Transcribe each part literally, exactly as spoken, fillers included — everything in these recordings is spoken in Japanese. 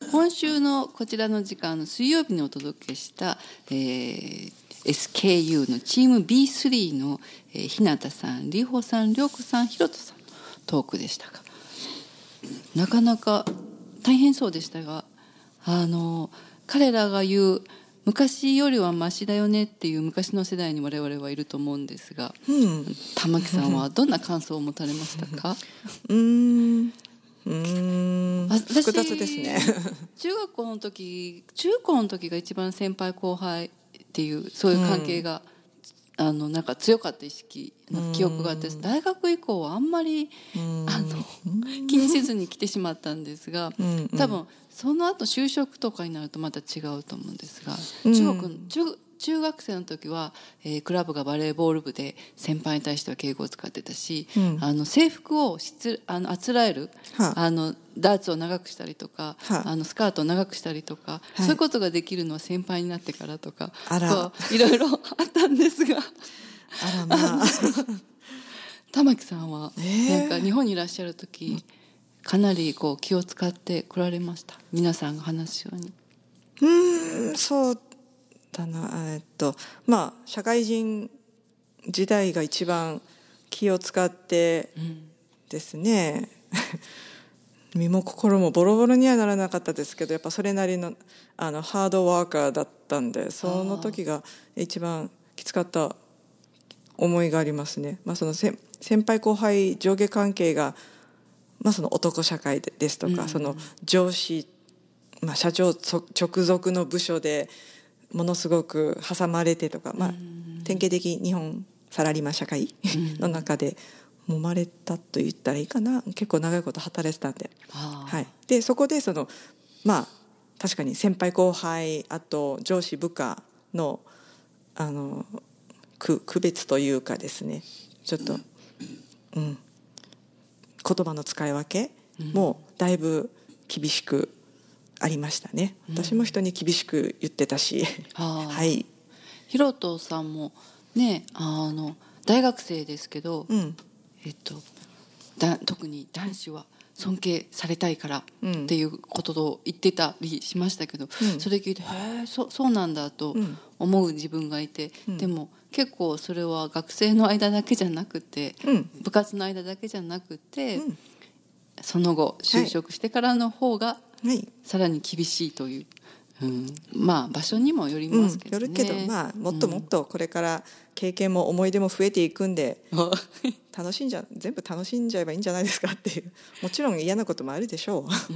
今週のこちらの時間の水曜日にお届けした、えー、エスケーユー のチーム ビースリー の、えー、日向さん、里穂さん、涼子さん、ひろとさんのトークでしたが、なかなか大変そうでしたが、あの彼らが言う昔よりはマシだよねっていう昔の世代に我々はいると思うんですが、うん、玉木さんはどんな感想を持たれましたか？ うーんうーん複雑ですね。 中学校の時中高の時が一番先輩後輩っていうそういう関係が、うん、あのなんか強かった意識の記憶があって、大学以降はあんまりあの気にせずに来てしまったんですが、多分その後就職とかになるとまた違うと思うんですが、中国中中学生の時は、えー、クラブがバレーボール部で先輩に対しては敬語を使ってたし、うん、あの制服をしつあのあつらえる、はあ、あのダーツを長くしたりとか、はあ、あのスカートを長くしたりとか、はい、そういうことができるのは先輩になってからとか、あらいろいろあったんですが、 あらまあ玉木さんは、えー、なんか日本にいらっしゃる時、かなりこう気を使って来られました？皆さんが話すように。 うーんそうだな、えっとまあ社会人時代が一番気を使ってですね、うん、身も心もボロボロにはならなかったですけど、やっぱそれなりのあのハードワーカーだったんで、その時が一番きつかった思いがありますね。まあ、その先輩後輩上下関係が、まあ、その男社会ですとか、うん、その上司、まあ、社長直属の部署でものすごく挟まれてとか、まあ、典型的日本サラリーマン社会の中で揉まれたと言ったらいいかな。結構長いこと働いてたんで、はい、でそこでそのまあ確かに先輩後輩、あと上司部下のあの区別というかですね、ちょっと、うん、言葉の使い分けもだいぶ厳しくありましたね。私も人に厳しく言ってたし、うん、はい。 ひろとさんもね、あの大学生ですけど、うん、えっとだ特に男子は尊敬されたいからっていうことを言ってたりしましたけど、うん、それ聞いて、へえ、そ、そうなんだと思う自分がいて、うん、でも結構それは学生の間だけじゃなくて、うん、部活の間だけじゃなくて、うん、その後就職してからの方がさらに厳しいという、うん、まあ場所にもよりますけどね、 うん、よるけど、まあ、もっともっとこれから経験も思い出も増えていくんで、うん、楽しんじゃ全部楽しんじゃえばいいんじゃないですかっていう、もちろん嫌なこともあるでしょう、うん、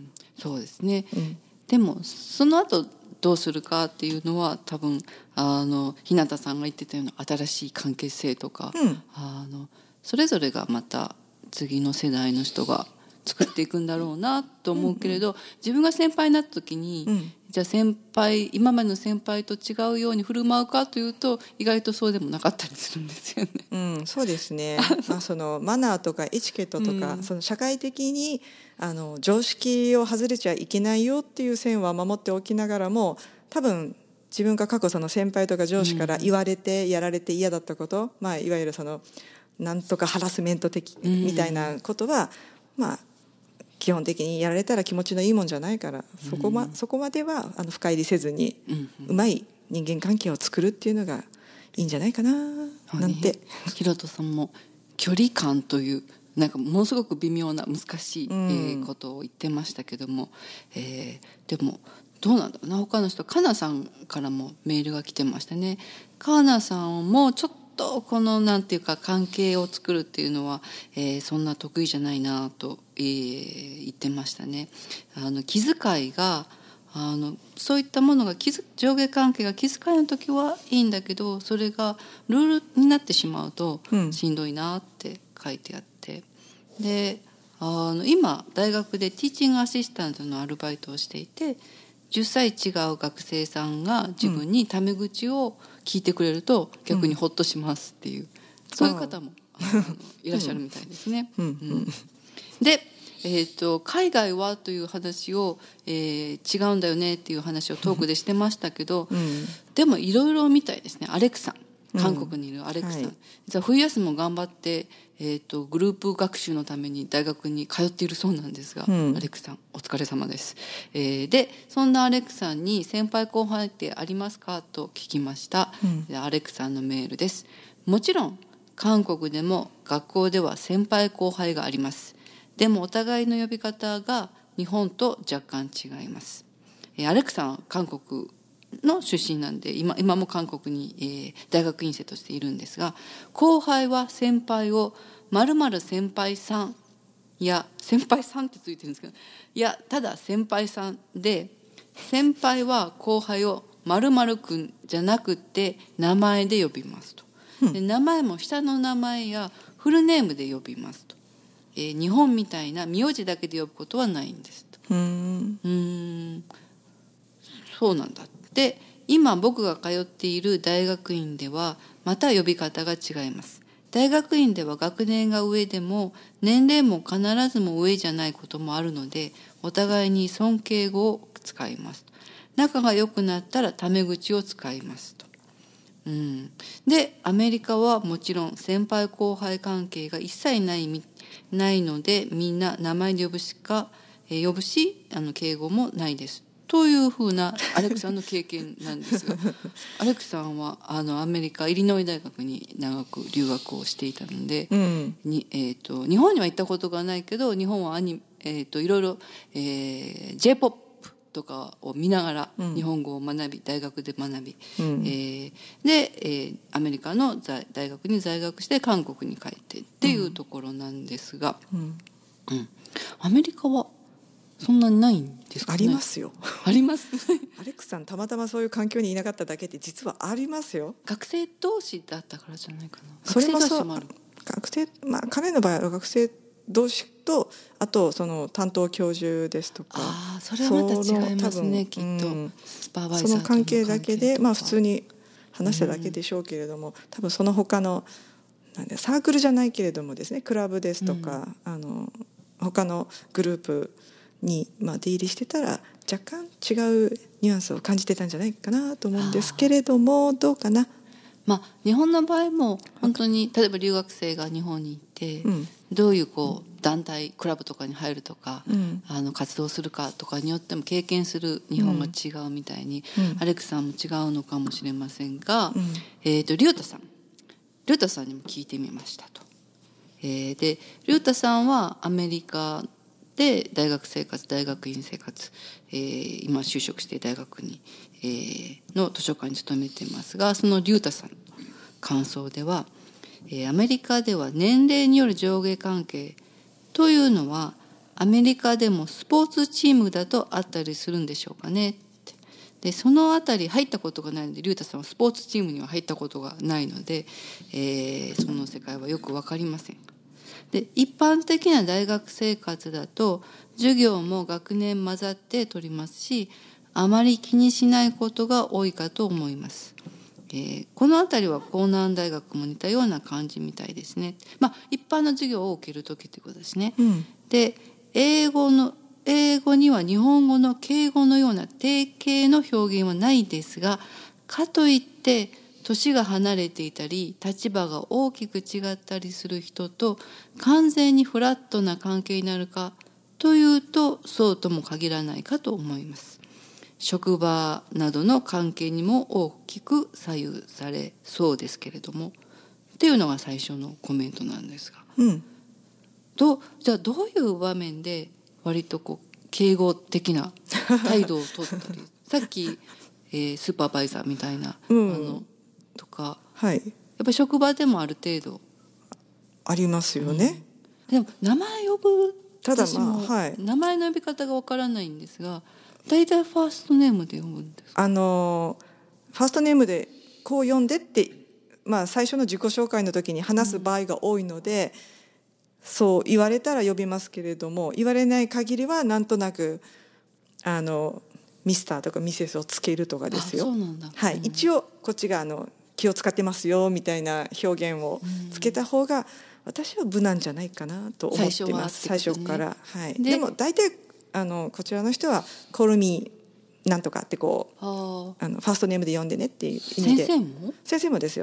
そうですね、うん、でもその後どうするかっていうのは多分あの日向さんが言ってたような新しい関係性とか、うん、あのそれぞれがまた次の世代の人が作っていくんだろうなと思うけれど、うんうん、自分が先輩になった時に、うん、じゃあ先輩今までの先輩と違うように振る舞うかというと意外とそうでもなかったりするんですよね。 うん、そうですねまあ、そのマナーとかエチケットとか、うん、その社会的にあの常識を外れちゃいけないよっていう線は守っておきながらも、多分自分が過去その先輩とか上司から言われてやられて嫌だったこと、うん、まあ、いわゆるそのなんとかハラスメント的みたいなことは、うん、まあ基本的にやられたら気持ちのいいもんじゃないから、そこ ま,、うん、そこまではあの深入りせずに、うんうん、うまい人間関係を作るっていうのがいいんじゃないかな、なんて。 ひろとさんも距離感というなんかものすごく微妙な難しい、うん、えー、ことを言ってましたけども、えー、でもどうなんだろうな、他の人、かなさんからもメールが来てましたね。かなさんもちょっとこのなんていうか関係を作るっていうのは、えー、そんな得意じゃないなと、えー、言ってましたね。あの気遣いがあのそういったものが気づ上下関係が気遣いの時はいいんだけど、それがルールになってしまうとしんどいなって書いてあって、うん、であの今大学でティーチングアシスタントのアルバイトをしていて、じゅっさい違う学生さんが自分にタメ口を聞いてくれると逆にホッとしますっていう、うん、そういう方もいらっしゃるみたいですね。うんうん、で、えーと、海外はという話を、えー、違うんだよねっていう話をトークでしてましたけど、うん、でもいろいろみたいですね。アレクさん、 韓国にいるアレックさん、 はい、 実は冬休みも頑張って、えーと、グループ学習のために大学に通っているそうなんですが、うん、アレックさんお疲れ様です、えー、でそんなアレックさんに先輩後輩ってありますかと聞きました、うん、アレックさんのメールです。もちろん韓国でも学校では先輩後輩があります。でもお互いの呼び方が日本と若干違います。アレックさんは韓国の出身なんで 今, 今も韓国に、えー、大学院生としているんですが、後輩は先輩を〇〇先輩さん、いや先輩さんってついてるんですけど、いやただ先輩さんで、先輩は後輩を〇〇くんじゃなくて名前で呼びますと。で名前も下の名前やフルネームで呼びますと、えー、日本みたいな名字だけで呼ぶことはないんですと。うーんうーんそうなんだ。で今僕が通っている大学院ではまた呼び方が違います。大学院では学年が上でも年齢も必ずも上じゃないこともあるので、お互いに尊敬語を使います。仲が良くなったらタメ口を使いますと。うん、でアメリカはもちろん先輩後輩関係が一切ないないので、みんな名前で呼ぶしか、えー、呼ぶしあの敬語もないですというふうなアレックさんの経験なんですがアレックさんはあのアメリカイリノイ大学に長く留学をしていたので、うんにえー、と日本には行ったことがないけど、日本はアニ、えー、といろいろ、えー、J-ポップとかを見ながら日本語を学び、うん、大学で学び、うんえー、で、えー、アメリカの大学に在学して韓国に帰ってっていうところなんですが、うんうん、アメリカはそんなにないんですかね。 ありますよ。 ありますアレックさんたまたまそういう環境にいなかっただけで実はありますよ。 学生同士だったからじゃないかな。 それもそう、学生、まあ、彼の場合は学生同士と、あとその担当教授ですとか、 あそれはまた違いますねきっと、うん、スパーバイザーとの関係とか、 その関係だけで、まあ、普通に話しただけでしょうけれども、うん、多分その他のなんでサークルじゃないけれどもですね、クラブですとか、うん、あの他のグループに、まあ、出入りしてたら若干違うニュアンスを感じてたんじゃないかなと思うんですけれども、どうかな。 まあ、日本の場合も本当に例えば留学生が日本に行って、うん、どういうこう団体クラブとかに入るとか、うん、あの活動するかとかによっても経験する日本が違うみたいに、うん、アレックさんも違うのかもしれませんが、うんえー、とリュウタさんリュウタさんにも聞いてみましたと、えー、でリュウタさんはアメリカで大学生活大学院生活、えー、今就職して大学に、えー、の図書館に勤めていますが、そのリュウタさんの感想では、えー、アメリカでは年齢による上下関係というのはアメリカでもスポーツチームだとあったりするんでしょうかねって。でそのあたり入ったことがないので、リュウタさんはスポーツチームには入ったことがないので、えー、その世界はよく分かりません。で一般的な大学生活だと授業も学年混ざって取りますし、あまり気にしないことが多いかと思います、えー、このあたりは江南大学も似たような感じみたいですね。まあ一般の授業を受けるときということですね、うん、で英語の英語には日本語の敬語のような定型の表現はないですが、かといって年が離れていたり立場が大きく違ったりする人と完全にフラットな関係になるかというとそうとも限らないかと思います。職場などの関係にも大きく左右されそうですけれどもっていうのが最初のコメントなんですが、うん、どじゃあどういう場面で割とこう敬語的な態度をとったりさっき、えー、スーパーバイザーみたいな、うん、あのとか、はい、やっぱり職場でもある程度ありますよね、 うん、でも名前呼ぶただまあ、はい、 名前の呼び方がわからないんですが、大体ファーストネームで呼ぶんですか？ あのファーストネームでこう呼んでって、まあ、最初の自己紹介の時に話す場合が多いので、うん、そう言われたら呼びますけれども、言われない限りはなんとなくあのミスターとかミセスをつけるとかですよ。 そうなんだ、 はい、うん、一応こっちがあの気を使ってますよみたいな表現をつけた方が私は無難じゃないかなと思ってます。最初は、ね、最初から、はい、で, でも大体あのこちらの人はコルミなんとかってこうあのファーストネームで呼んでねっていう意味で。 先生も先生もですよ。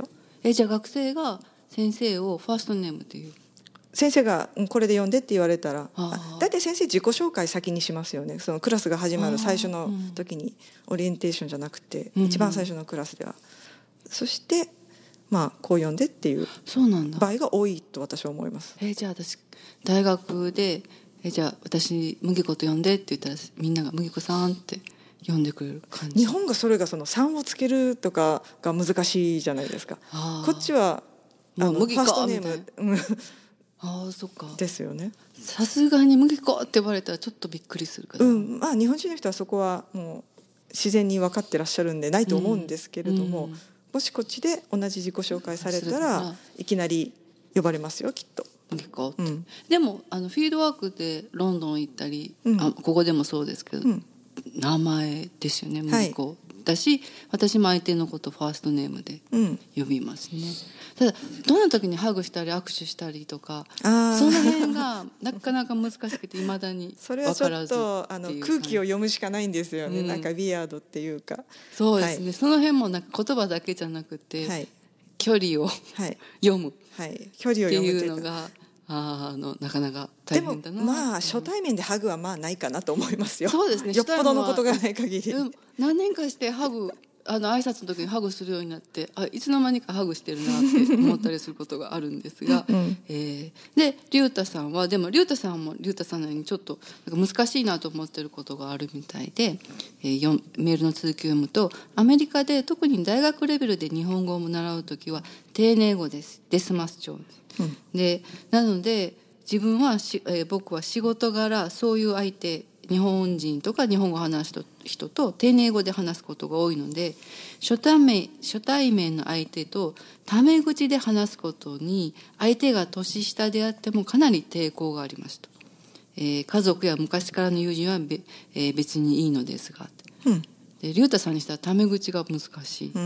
えじゃあ学生が先生をファーストネームっていう先生がこれで読んでって言われたら、 あだいたい先生自己紹介先にしますよね。そのクラスが始まる最初の時に、オリエンテーションじゃなくて、うん、一番最初のクラスでは、そしてまあこう読んでっていう場合が多いと私は思います。 えじゃあ私大学でえじゃあ私麦子と呼んでって言ったらみんなが麦子さんって呼んでくれる感じ。 日本がそれがそのさんをつけるとかが難しいじゃないですか。こっちはもう麦子ファーストネームああそっかですよね。 さすがに麦子って呼ばれたらちょっとびっくりするから、 うんまあ、日本人の人はそこはもう自然に分かってらっしゃるんでないと思うんですけれども、うんうん、もしこっちで同じ自己紹介されたらいきなり呼ばれますよきっと。 麦子、うん、でもあのフィールドワークでロンドン行ったり、うん、あここでもそうですけど、うん、名前ですよね麦子、はいだし私も相手のことファーストネームで呼びますね、うん、ただどんな時にハグしたり握手したりとかその辺がなかなか難しくていまだに分からずそれはちょっとあの空気を読むしかないんですよね、うん、なんかビアードっていうかそうですね、はい、その辺もなんか言葉だけじゃなくて、はい、距離を、はい、読む、 はい、距離を読むっていうのがああのなかなか大変だな。 でもまあ初対面でハグはまあないかなと思いますよ。 そうですね。 よっぽどのことがない限り。 うん、何年かしてハグあの挨拶の時にハグするようになってあいつの間にかハグしてるなって思ったりすることがあるんですが、うん、えー、で龍太さんはでも龍太さんも龍太さんのようにちょっとなんか難しいなと思ってることがあるみたいで、えー、メールの続きを読むとアメリカで特に大学レベルで日本語を習う時は丁寧語ですデスマス調です、うん、でなので自分はし、えー、僕は仕事柄そういう相手日本人とか日本語を話す人と丁寧語で話すことが多いので初対面、初対面の相手とタメ口で話すことに相手が年下であってもかなり抵抗がありますと、えー、家族や昔からの友人はべ、えー、別にいいのですが、うん、で龍太さんにしたらタメ口が難しい、うん、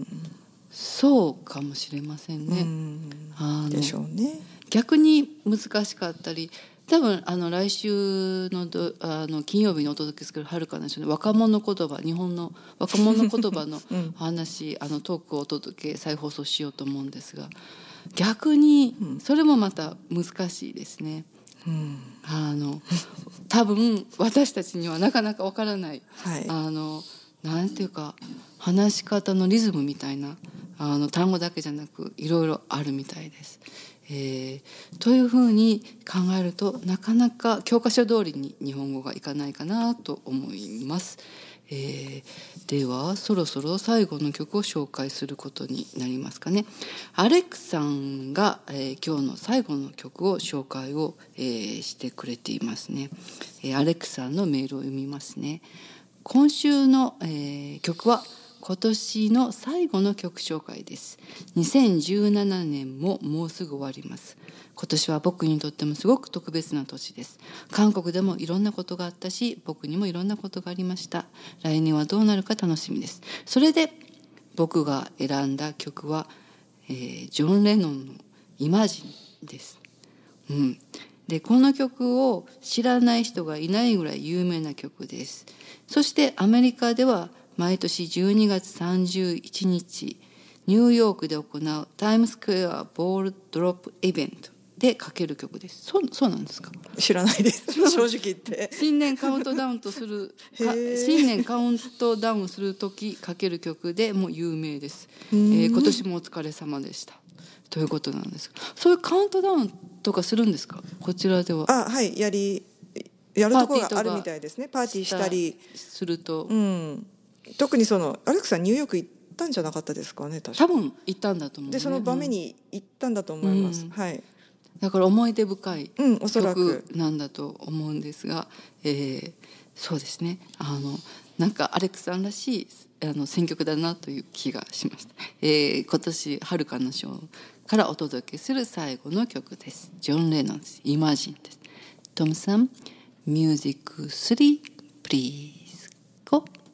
そうかもしれませんね、うん、 あのでしょうね。 逆に難しかったり多分あの来週 の, どあの金曜日にお届けするはるかなしの若者言葉日本の若者言葉の話、うん、あのトークをお届け再放送しようと思うんですが逆にそれもまた難しいですね、うん、あの多分私たちにはなかなかわからない、はい、あのなんていうか話し方のリズムみたいなあの単語だけじゃなくいろいろあるみたいです。えー、というふうに考えるとなかなか教科書通りに日本語がいかないかなと思います、えー、ではそろそろ最後の曲を紹介することになりますかね。アレックさんが、えー、今日の最後の曲を紹介を、えー、してくれていますね、えー、アレックさんのメールを読みますね。今週の、えー、曲は今年の最後の曲紹介です。にせんじゅうななねんももうすぐ終わります。今年は僕にとってもすごく特別な年です。韓国でもいろんなことがあったし、僕にもいろんなことがありました。来年はどうなるか楽しみです。それで僕が選んだ曲は、えー、ジョン・レノンのイマジンです。うん。で、この曲を知らない人がいないぐらい有名な曲です。そしてアメリカでは毎年じゅうにがつさんじゅういちにちニューヨークで行うタイムスクエアボールドロップイベントでかける曲です。そう、そうなんですか？ 知らないです正直言って新年カウントダウンとする新年カウントダウンする時かける曲でもう有名です、えー、今年もお疲れ様でしたということなんです。そういうカウントダウンとかするんですか？こちらでは。 あ、はいやりやるところがあるみたいですね。パーティーしたりすると、 うん、特にそのアレックさんニューヨーク行ったんじゃなかったですかね。確か多分行ったんだと思う、ね、 でその場面に行ったんだと思います、うん、はい。 だから思い出深い曲なんだと思うんですが、うん、えー、そうですね、あのなんかアレックさんらしいあの選曲だなという気がしました、えー、今年春かな賞からお届けする最後の曲です。ジョン・レノンズイマジンです。トムさんミュージックスリープリーズゴー。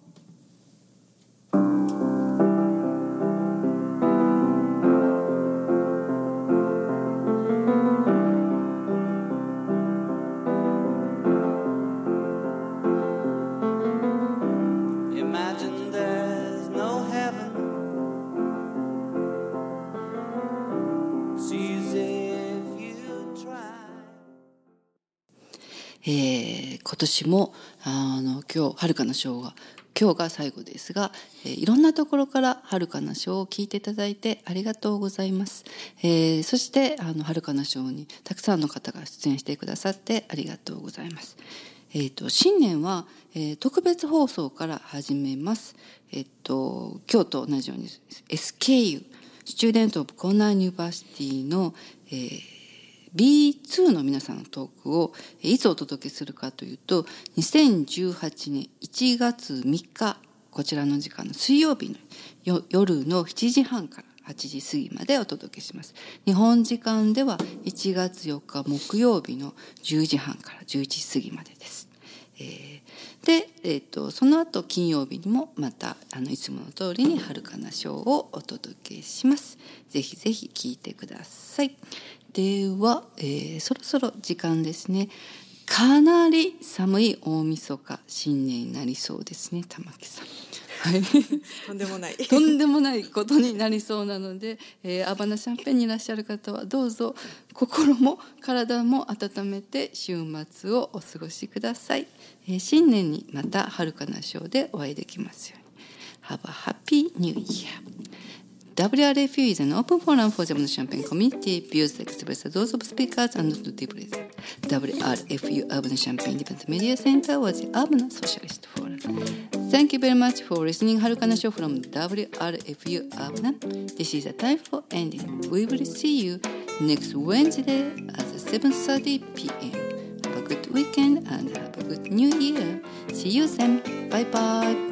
年もあの今日遥かな章が今日が最後ですが、えー、いろんなところから遥かな章を聞いていただいてありがとうございます。えー、そしてあの遥かな章にたくさんの方が出演してくださってありがとうございます。えー、と新年は、えー、特別放送から始めます。えー、と今日と同じように エスケーユー Student of Kona University の、えー、ビーツー の皆さんのトークをいつお届けするかというとにせんじゅうはちねんいちがつみっかこちらの時間の水曜日の夜のしちじはんからはちじ過ぎまでお届けします。日本時間ではいちがつよっか木曜日のじゅうじはんからじゅういちじ過ぎまでです。えー、で、えー、とその後金曜日にもまたあのいつもの通りに遥かな章をお届けします。ぜひぜひ聞いてください。では、えー、そろそろ時間ですね。かなり寒い大晦日新年になりそうですね、玉木さん。はい、 とんでもないとんでもないことになりそうなので、えー、アバナシャンペンにいらっしゃる方はどうぞ心も体も温めて週末をお過ごしください。えー、新年にまた遥かな章でお会いできますように。Have a happy new year. ダブリューアールエフユー is an open forum for the Champagne community. Views expressed are those of speakers and not the present. ダブリューアールエフユー Urban Champagne Independent Media Center was the Urban Socialist Forum. Thank you very much for listening. Harukana Show from ダブリューアールエフユー Urban. This is the time for ending. We will see you next Wednesday at seven thirty p.m. Have a good weekend and have a good new year. See you then. Bye bye.